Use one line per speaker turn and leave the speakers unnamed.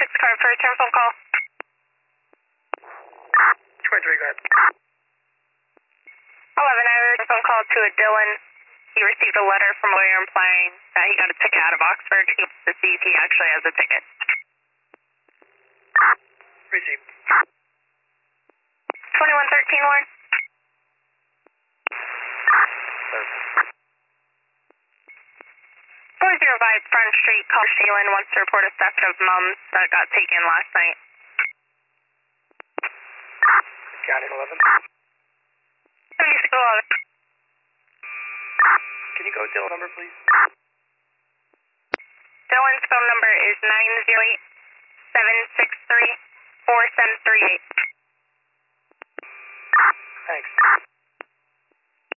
car for a return phone call.
23, go ahead.
11, I returned a phone call to a Dylan. He received a letter from a lawyer implying that he got a ticket out of Oxford. He wants to see if he actually has a ticket.
Received.
2113, Lauren. 405 Front Street, call Shaylin wants to report a theft of mums that got taken last night.
Got it, 11.
7611.
Can you go Dylan number, please?
Dylan's phone number is 908-763-4738.